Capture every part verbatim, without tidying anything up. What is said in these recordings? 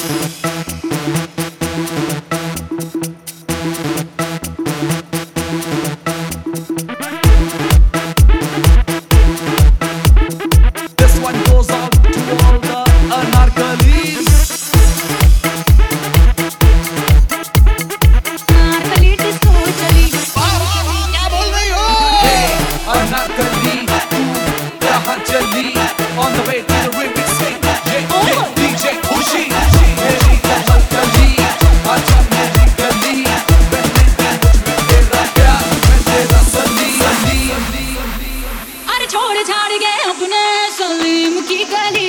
On the way to the remix swing, yeah, yeah, D J Khushi, मेरी कमल कली, आजा मेरी गली, पहले दिन में तेरा प्यार, मैं तेरा सली, सली। अरे छोड़ छाड़ गए अपने सलीम की गली,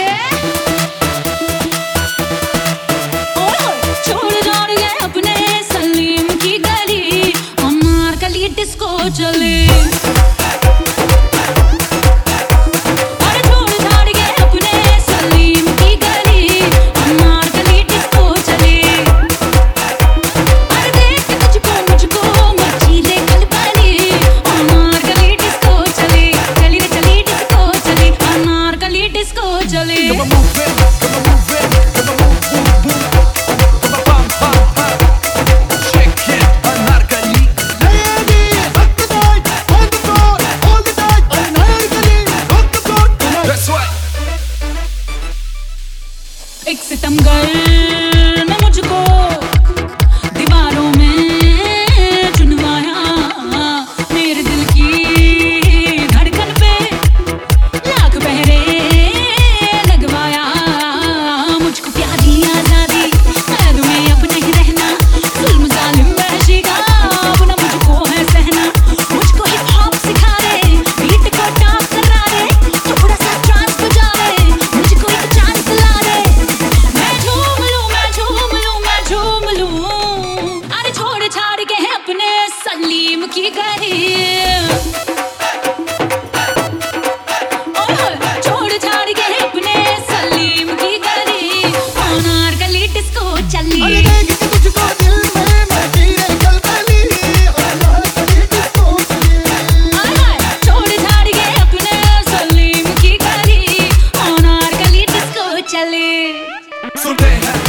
छोड़ छाड़ गए अपने सलीम की गली, अनारकली डिस्को चले। Come on, move it, come on, move it, come on, move, move, move. Come on, pam, pam, pam. Shake it, Anarkali. Lady, rock the night, on the floor, all the night. Anarkali, rock the floor tonight. That's right. एक सितमगर ने मुझको दीवारों में चुनवाया, मेरे दिल की धड़कन पे लाख पहरे सलीम की गली, छोड़ छाड़ के अपने सलीम की गली, अनारकली डिस्को चली। अरे देख के तुझको दिल में मैं गिरे कलकली, अनारकली डिस्को चली। छोड़ छाड़ के अपने सलीम की गली, अनारकली डिस्को चली। सुनते हैं